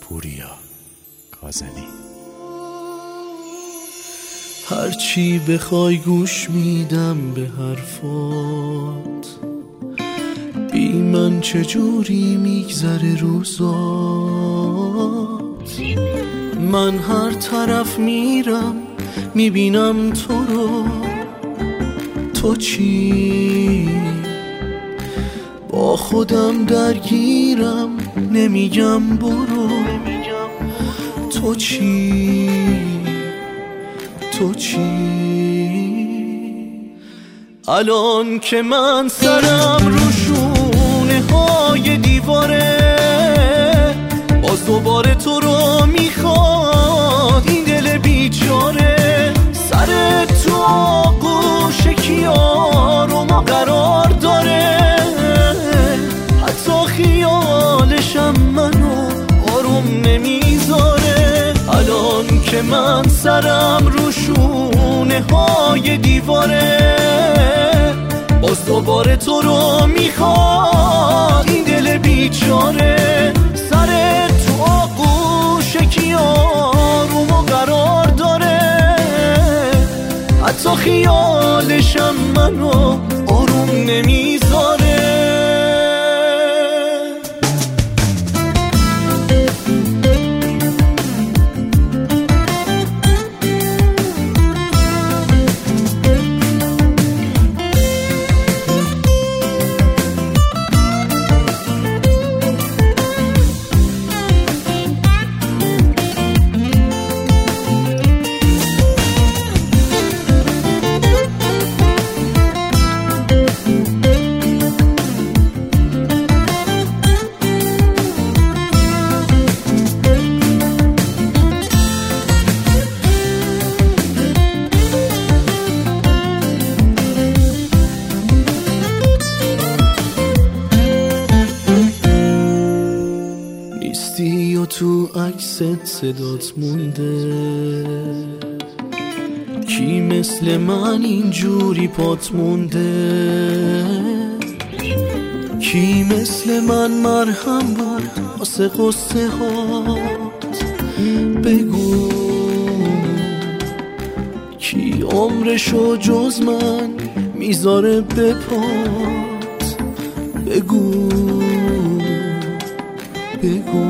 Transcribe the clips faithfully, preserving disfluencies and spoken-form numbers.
پوریا کاظمی. هرچی بخوای گوش میدم به حرفات، بی من چجوری میگذره روزات. من هر طرف میرم میبینم تو رو، تو چی؟ با خودم درگیرم نمیگم برو، تو چی؟ تو چی؟ الان که من سرم رو شونه های دیواره، باز دوباره تو رو میخواد این دل بیچاره. سر تو آغوش کیارم قرار داره، حتی خیالشم منو آروم نمیذاره. الان که من سرم رو شونه های دیواره، باز دوباره تو رو میخواد این دل بیچاره. سر تو آغوش کیارم قرار داره، حتی خیالشم منو آروم نمیذاره. نیستی و تو عکست صدات مونده، کی مثل من اینجوری پات مونده؟ کی مثل من مرهم بود واسه قصه هات؟ بگو کی عمرشو جز من میذاره به پات؟ بگو بگو.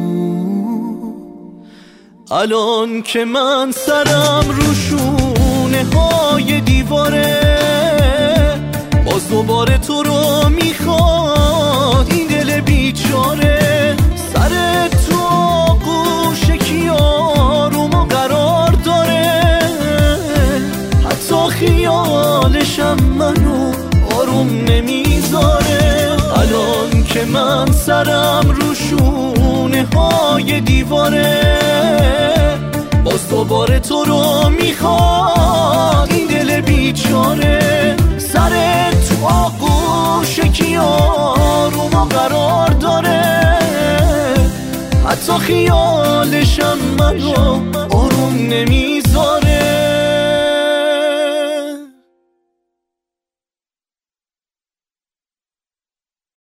الان که من سرم رو شونه های دیواره، باز دوباره تو رو میخواد این دل بیچاره. سر تو آغوش کیارم قرار داره، حتی خیالشم منو آروم نمیذاره. الان که من سرم رو شونه های دیواره، باز دوباره تو رو میخواد این دل بیچاره. سر تو آغوش کیارم قرار داره، حتی خیالشم منو آروم نمیذاره.